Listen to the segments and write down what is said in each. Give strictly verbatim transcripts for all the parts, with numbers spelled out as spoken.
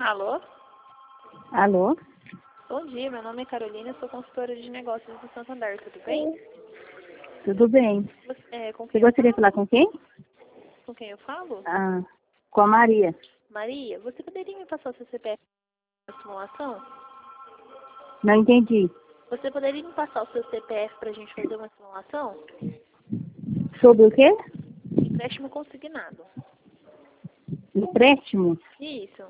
Alô? Alô? Bom dia, meu nome é Carolina, sou consultora de negócios do Santander, tudo bem? Tudo bem. Você, é, com Você quem eu gostaria de falo? falar com quem? Com quem eu falo? Ah, com a Maria. Maria, você poderia me passar o seu C P F para simulação? Não entendi. Você poderia me passar o seu C P F para a gente fazer uma simulação? Sobre o quê? Empréstimo consignado. Empréstimo? Isso.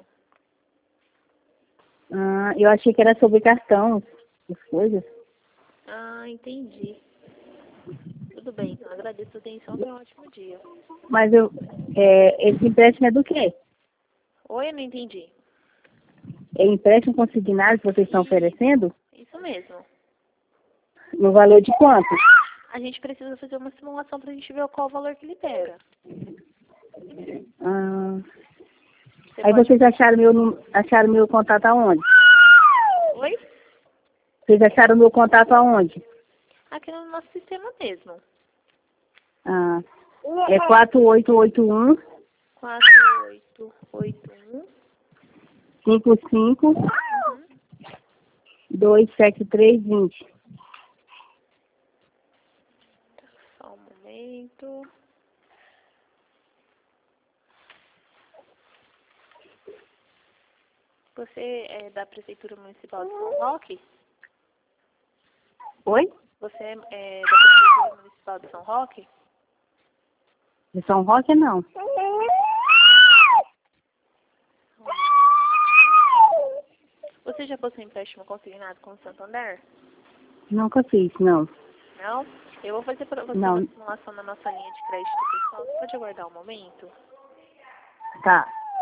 Ah, eu achei que era sobre cartão, as coisas. Ah, entendi. Tudo bem, então agradeço a atenção, tenha um ótimo dia. Mas eu, é, esse empréstimo é do quê? Oi, eu não entendi. É empréstimo consignado que vocês estão oferecendo? Isso mesmo. No valor de quanto? A gente precisa fazer uma simulação para a gente ver qual o valor que libera. Ah, Você aí pode... vocês acharam meu, nu- acharam meu contato aonde? Oi? Vocês acharam meu contato aonde? Aqui no nosso sistema mesmo. Ah, é quatro oito oito um, quatro oito oito um. cinco cinco, Uhum. dois sete três dois zero. Só um momento. Você é da Prefeitura Municipal de São Roque? Oi? Você é é da Prefeitura Municipal de São Roque? De São Roque, não. Você já possui empréstimo consignado com o Santander? Nunca fiz, não. Não? Eu vou fazer para você Não. uma simulação na nossa linha de crédito pessoal. Você pode aguardar um momento? Tá.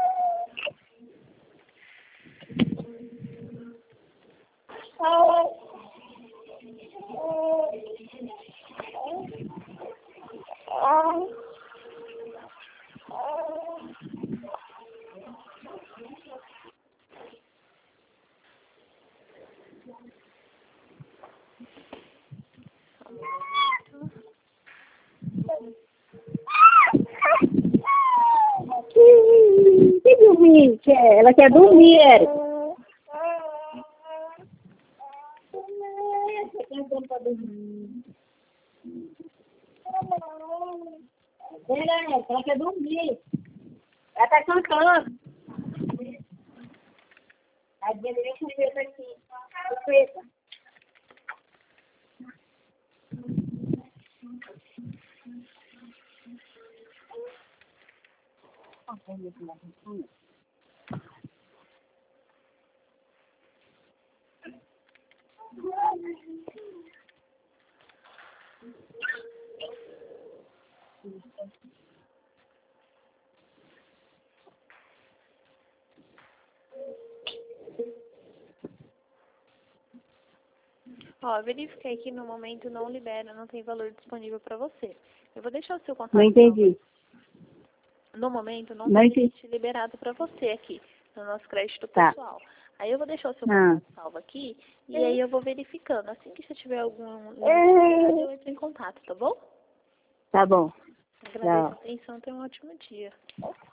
Só um momento. Que dormir? Quer- Ela quer dormir, Érica. Ela quer dormir. Ela tá cantando. A deixa eu ver aqui. Preta. Ó, eu verifiquei aqui no momento não libera, não tem valor disponível para você. Eu vou deixar o seu contato. Não entendi. No momento não Não tem entendi. limite liberado para você aqui, no nosso crédito Tá. pessoal. Aí eu vou deixar o seu Ah. contato salvo aqui e aí eu vou verificando. Assim que você tiver algum limite liberado, eu entro em contato, tá bom? Tá bom. Agradeço a Tchau. atenção, tenha um ótimo dia.